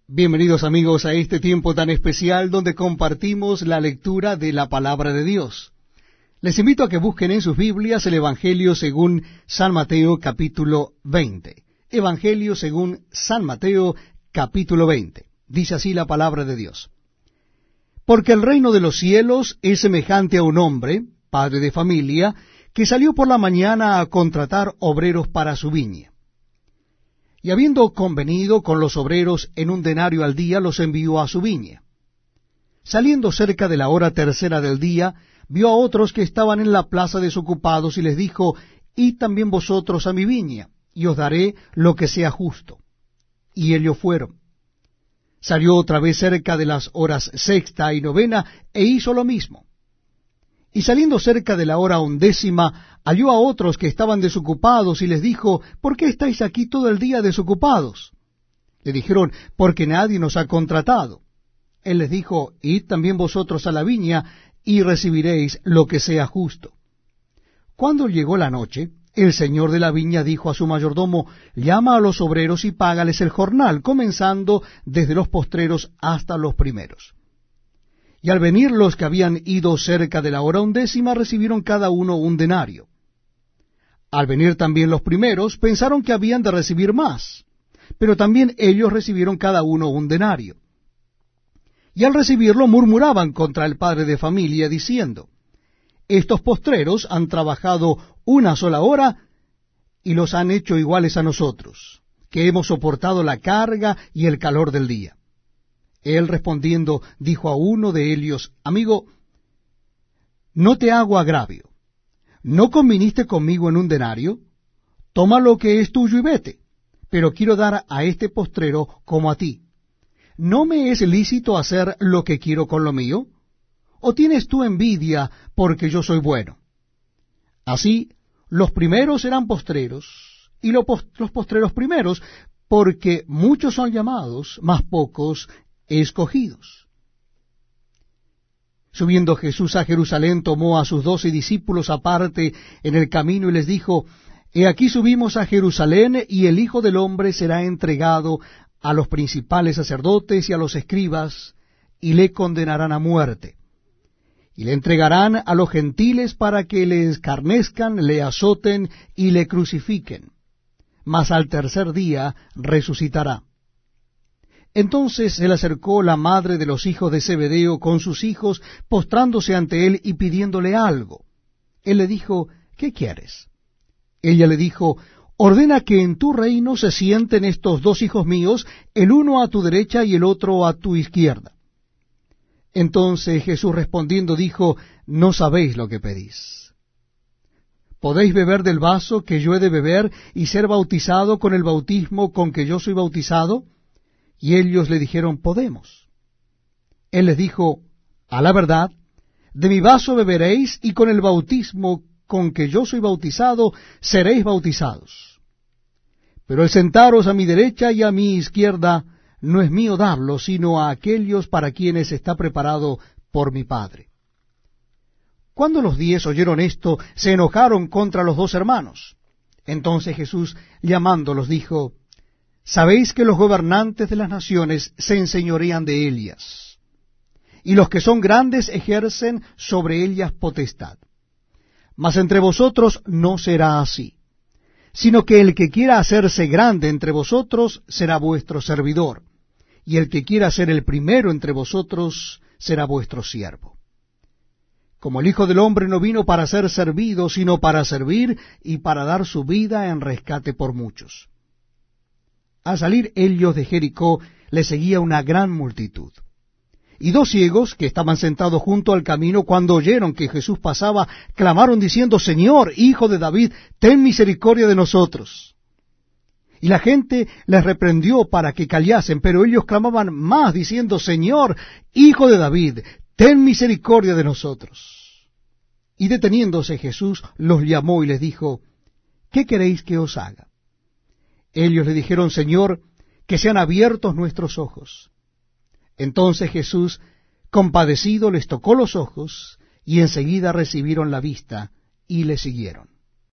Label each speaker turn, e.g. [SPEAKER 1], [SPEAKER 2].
[SPEAKER 1] Bienvenidos amigos a este tiempo tan especial donde compartimos la lectura de la palabra de Dios. Les invito a que busquen en sus Biblias el Evangelio según San Mateo capítulo 20. Evangelio según San Mateo capítulo 20. Dice así la palabra de Dios. Porque el reino de los cielos es semejante a un hombre, padre de familia, que salió por la mañana a contratar obreros para su viña. Y habiendo convenido con los obreros en 1 denario al día, los envió a su viña. Saliendo cerca de la hora tercera del día, vio a otros que estaban en la plaza desocupados, y les dijo, Id también vosotros a mi viña, y os daré lo que sea justo. Y ellos fueron. Salió otra vez cerca de las horas sexta y novena, e hizo lo mismo. Y saliendo cerca de la hora 11, halló a otros que estaban desocupados, y les dijo, ¿por qué estáis aquí todo el día desocupados? Le dijeron, porque nadie nos ha contratado. Él les dijo, id también vosotros a la viña, y recibiréis lo que sea justo. Cuando llegó la noche, el señor de la viña dijo a su mayordomo, llama a los obreros y págales el jornal, comenzando desde los postreros hasta los primeros. Y al venir los que habían ido cerca de la hora 11, recibieron cada uno 1 denario. Al venir también los primeros, pensaron que habían de recibir más, pero también ellos recibieron cada uno 1 denario. Y al recibirlo murmuraban contra el padre de familia, diciendo, estos postreros han trabajado 1 sola hora, y los han hecho iguales a nosotros, que hemos soportado la carga y el calor del día. Él respondiendo dijo a uno de ellos, amigo, no te hago agravio. ¿No conviniste conmigo en 1 denario? Toma lo que es tuyo y vete, pero quiero dar a este postrero como a ti. ¿No me es lícito hacer lo que quiero con lo mío? ¿O tienes tú envidia porque yo soy bueno? Así, los primeros serán postreros, y los postreros primeros, porque muchos son llamados, mas pocos escogidos. Subiendo Jesús a Jerusalén, tomó a sus 12 discípulos aparte en el camino y les dijo, He aquí subimos a Jerusalén, y el Hijo del Hombre será entregado a los principales sacerdotes y a los escribas, y le condenarán a muerte. Y le entregarán a los gentiles para que le escarnezcan, le azoten y le crucifiquen. Mas al tercer día resucitará. Entonces se le acercó la madre de los hijos de Zebedeo con sus hijos, postrándose ante él y pidiéndole algo. Él le dijo, ¿qué quieres? Ella le dijo, ordena que en tu reino se sienten estos 2 hijos míos, el uno a tu derecha y el otro a tu izquierda. Entonces Jesús respondiendo dijo, no sabéis lo que pedís. ¿Podéis beber del vaso que yo he de beber y ser bautizado con el bautismo con que yo soy bautizado? Y ellos le dijeron, podemos. Él les dijo, a la verdad, de mi vaso beberéis, y con el bautismo con que yo soy bautizado, seréis bautizados. Pero el sentaros a mi derecha y a mi izquierda, no es mío darlo, sino a aquellos para quienes está preparado por mi Padre. Cuando los 10 oyeron esto, se enojaron contra los 2 hermanos. Entonces Jesús, llamándolos, dijo, sabéis que los gobernantes de las naciones se enseñorean de ellas, y los que son grandes ejercen sobre ellas potestad. Mas entre vosotros no será así, sino que el que quiera hacerse grande entre vosotros será vuestro servidor, y el que quiera ser el primero entre vosotros será vuestro siervo. Como el Hijo del Hombre no vino para ser servido, sino para servir y para dar su vida en rescate por muchos. Al salir ellos de Jericó, le seguía una gran multitud. Y 2 ciegos, que estaban sentados junto al camino, cuando oyeron que Jesús pasaba, clamaron diciendo, Señor, Hijo de David, ten misericordia de nosotros. Y la gente les reprendió para que callasen, pero ellos clamaban más, diciendo, Señor, Hijo de David, ten misericordia de nosotros. Y deteniéndose Jesús, los llamó y les dijo, ¿qué queréis que os haga? Ellos le dijeron, Señor, que sean abiertos nuestros ojos. Entonces Jesús, compadecido, les tocó los ojos, y enseguida recibieron la vista, y le siguieron.